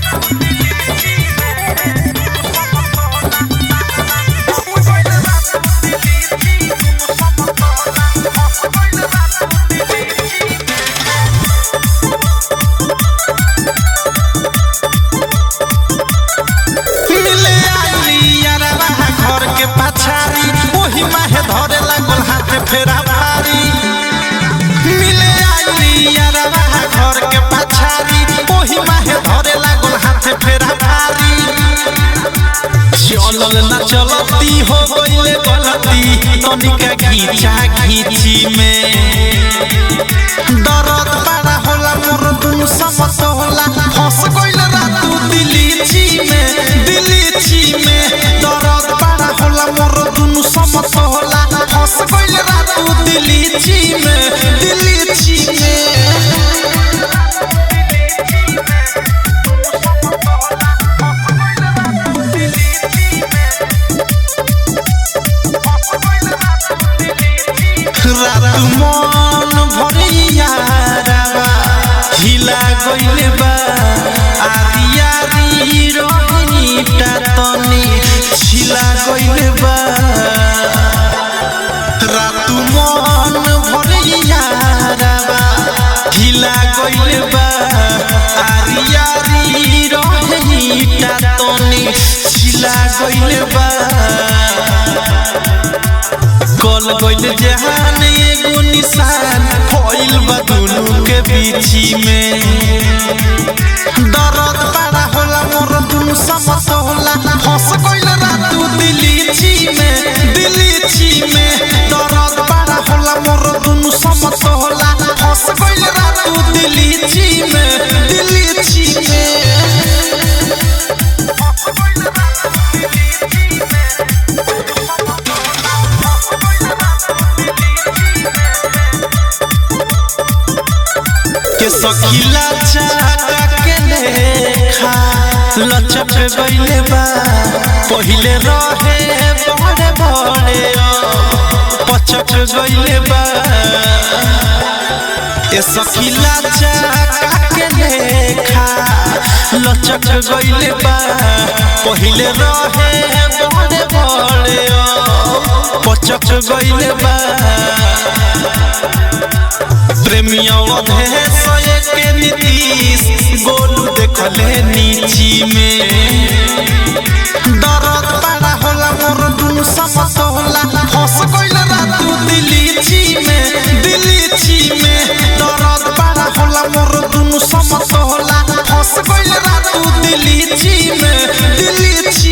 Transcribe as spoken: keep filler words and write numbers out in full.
फेरा भारी मिले आइली यारवा घर के पछारी ओही माहे धरे लागल हाथ फेरा भारी चलल ना चलती हो गइले गलती तनिका घीचा घीची में दर्द बड़ा होला मोर दुनु समत होला फंस गइल रातू दिलीची में दिलीची में दर्द बड़ा होला मोर दुनु समत होला फंस गइल रातू दिलीची में दिलीची में रात मन भरिया रावा हिला गइले बा आरियारी रोहिटा तनी छिला गइले बा रात मन भरिया रावा हिला गइले बा आरियारी रोहिटा तनी छिला गइले बा कल गइल जहान एगो निशान फइल बा दुनु के बीची में दर्द बड़ा होला मोर दुनु समत होला फंस गइल रातू दिलीची में दिलीची में दर्द बड़ा होला मोर दुनु समत होला फंस गइल रातू दिलीची में दिलीची में के सखीला चाका के लेखा लचक गइले बा पहिले रहे बड़े बड़े पचक गइले बा ए सखीला चाका के लेखा लचक गइले बा पहिले रहे बड़े बड़े पचक गइले बा प्रेमिया अधेश के नीतीश गोलू देखले नीची में दर्द बड़ा होला मोर दुनु समत होला फंस गइल रातू दिलीची में दिलीची में दर्द बड़ा होला मोर दुनु समत होला फंस गइल रातू दिलीची में दिलीची